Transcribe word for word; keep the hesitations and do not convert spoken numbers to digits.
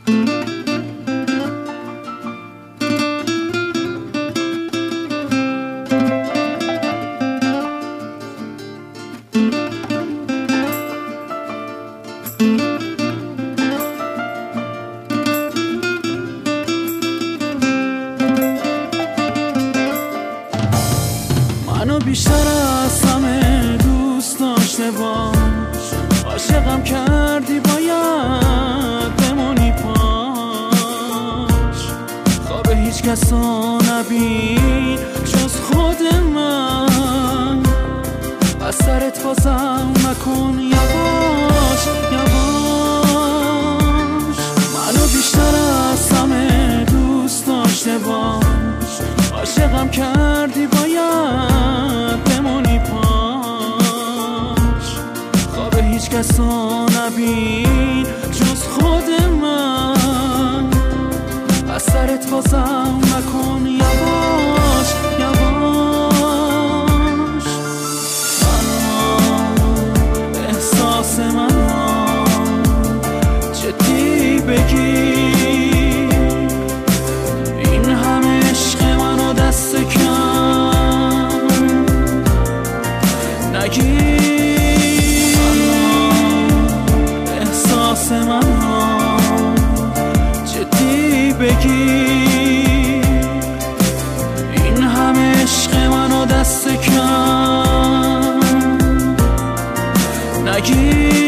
منو بیشتر از همه دوست داشته باش، عاشقم کردی باید بمونی پاش. خواب هیچ کسا نبین جز خود من، از سرت بازم نکن یواش یواش. منو بیشتر از همه دوست داشته باش، عاشقم کردی باید بمونی پاش. خواب هیچ کسا نبین جز خود من، از سرت بازم نکن یواش یواش. منو احساس منو جدی بگیر، این همه عشق منو دست کم نگیر. احساس منو جدی بگیر، این همه عشق منو دست کم نگیر.